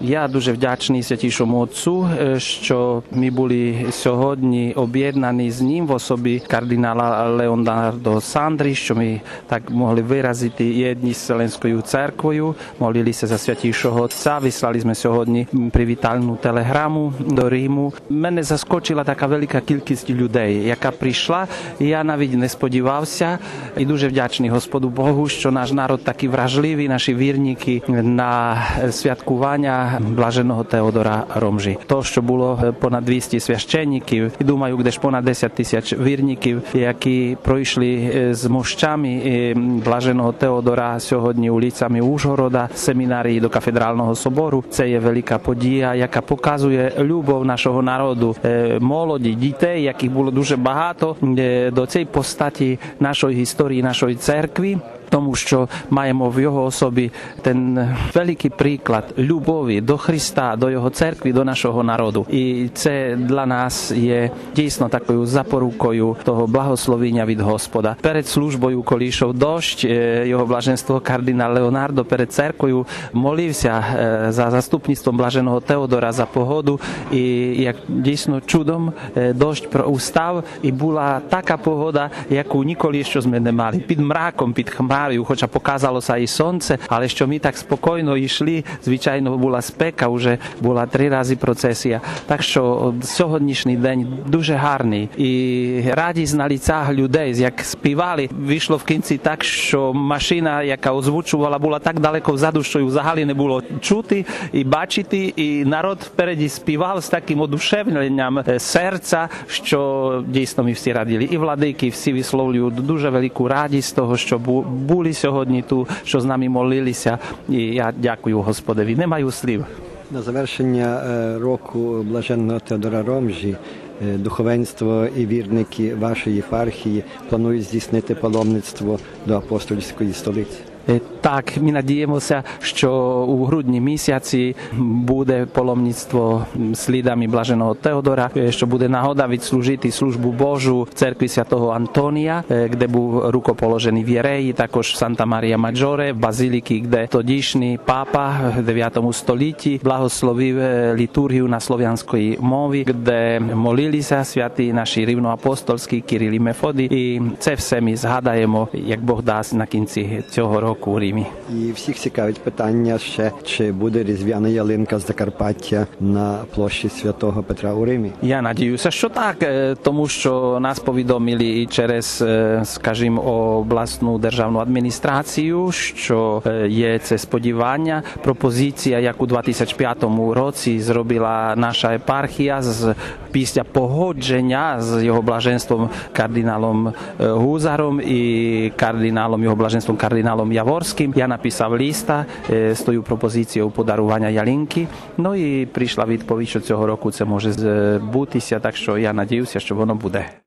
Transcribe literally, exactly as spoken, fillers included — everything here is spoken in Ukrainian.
Я дуже вдячний Святійшому Отцу, що ми були сьогодні об'єднані з ним в особі кардинала Leonardo Sandri, що ми так могли виразити єдність з Вселенською церквою, молилися за Святійшого Отця, вислали ми сьогодні привітальну телеграму до Риму. Мене заскочила така велика кількість людей, яка прийшла, і я навіть не сподівався. І дуже вдячний Господу Богу, що наш народ такий вражливий, наші вірники на святкування блаженого Теодора Ромжі. То, що було понад двісті священників, і думаю, де ж понад десять тисяч вірників, які пройшли з мощами блаженого Теодора сьогодні вулицями Ужгорода, семінарії до кафедрального собору. Це є велика подія, яка показує любов нашого народу, молоді, дітей, яких було дуже багато, до цієї постаті нашої історії, нашої церкви. Тому що маємо в його особі ten великий приклад любові до Христа, до його церкви, до нашого народу. І це для нас є дійсно такою запорукою того благословення від Господа. Перед службою, коли йшов дощ, його блаженство кардинал Leonardo перед церквою молився за заступництвом блаженого Теодора за погоду. І як дійсно чудом дощ устав, і була така погода, яку ніколи ще ми не мали. Під мраком, під хмарою, хоча показалося і сонце, але що ми так спокійно йшли, звичайно, була спека, вже була три рази процесія. Так що сьогоднішній день дуже гарний. І радість на лицях людей, як співали, вийшло в кінці так, що машина, яка озвучувала, була так далеко взаду, що її взагалі не було чути і бачити. І народ впереді співав з таким одушевленням серця, що дійсно ми всі раділи. І владики всі висловлюють дуже велику радість з того, що були сьогодні тут, що з нами молилися, і я дякую Господові. Не маю слів. На завершення року блаженного Теодора Ромжі духовенство і вірники вашої єпархії планують здійснити паломництво до апостольської столиці. Так, ми надіємося, що у грудні місяці буде паломництво слідами блаженого Теодора, що буде нагода відслужити службу Божу в церкві святого Антонія, де був рукоположений в Єреї, також в Санта Марія Маджоре, в базиліки, де тодішній папа в дев'ятому столітті благословив літургію на слов'янській мові, де молилися святі наші рівноапостольські Кирил і Мефодій. І це все ми згадаємо, як Бог дасть на кінці цього року у Римі. І всіх цікавить питання ще, чи буде різдвяна ялинка з Закарпаття на площі Святого Петра у Римі? Я надіюся, що так, тому що нас повідомили і через, скажімо, обласну державну адміністрацію, що є це сподівання. Пропозиція, як у дві тисячі п'ятому році зробила наша єпархія з після погодження з його блаженством кардиналом Гузаром і кардиналом, його блаженством кардиналом Яворським. Я написав листа з тою пропозицією подарування ялинки. Ну і прийшла відповідь, що цього року це може збутися, так що я надіюся, що воно буде.